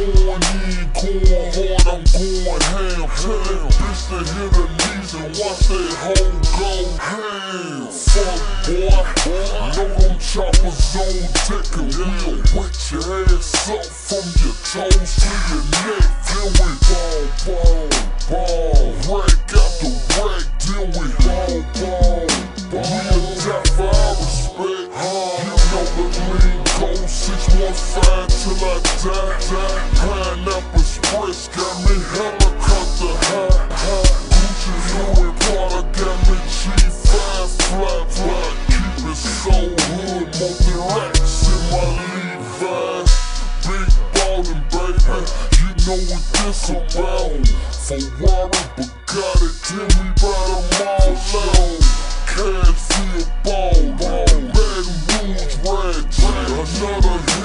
going in, going hard, I'm going ham. Tell that bitch to hit her knees and watch that hoe go ham. Fuck boy, know them choppers on deck and we'll wet your ass up from your toes to your neck. Then we ball, rack out the rack, then we ball. We'll die for our respect. You know the lean code 615 till I die. Pineapple Express got me helicopter high. Gucci Louis Prada got me G5 fly. Keep it so hood, multi-racks in my Levi's. Big ballin', baby, you know what this about. Ferrari, Bugatti, then we buy them all out. Cash for your ball, Baton Rouge, Red, another